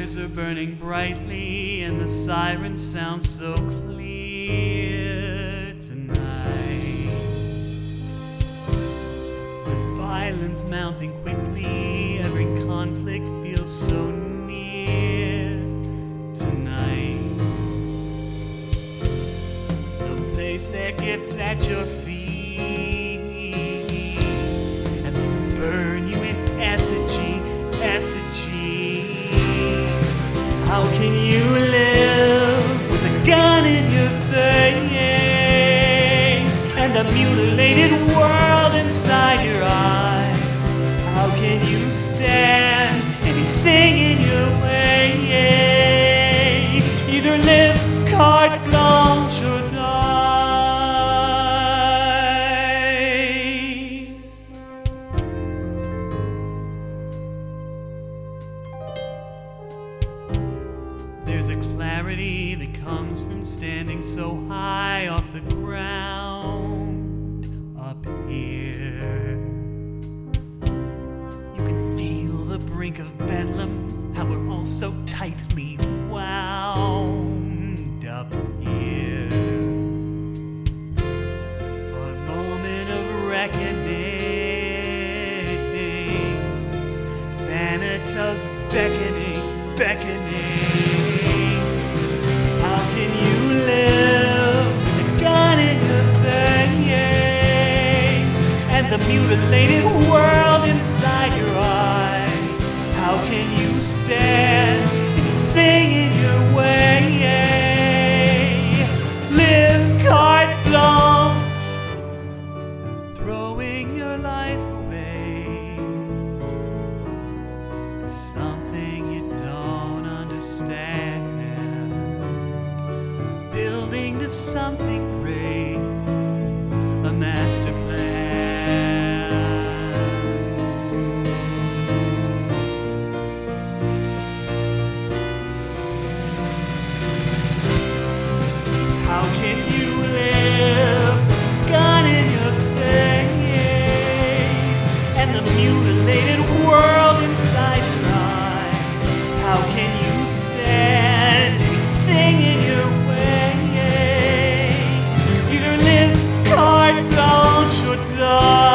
fires are burning brightly and the sirens sound so clear tonight. With violence mounting quickly, every conflict feels so near tonight. They'll place their gifts at your feet and they'll burn you in effigy, effigy. How can you live with a gun in your face and a mutilated world inside your eye? How can you stand anything in your way? Either live carte blanche or die. There's a clarity that comes from standing so high off the ground up here. You can feel the brink of bedlam, how we're all so tightly wound up here. A moment of reckoning, Thanatos beckoning, beckoning. How can you live with a gun in your face and the mutilated world inside your eye? How can you stand anything in your way? Live carte blanche, throwing your life away for something you don't understand. Building to something great, a master plan. How can you live with a gun in your face and the mutilated world inside your eye? How can you stand anything in your way? Either live carte blanche or die.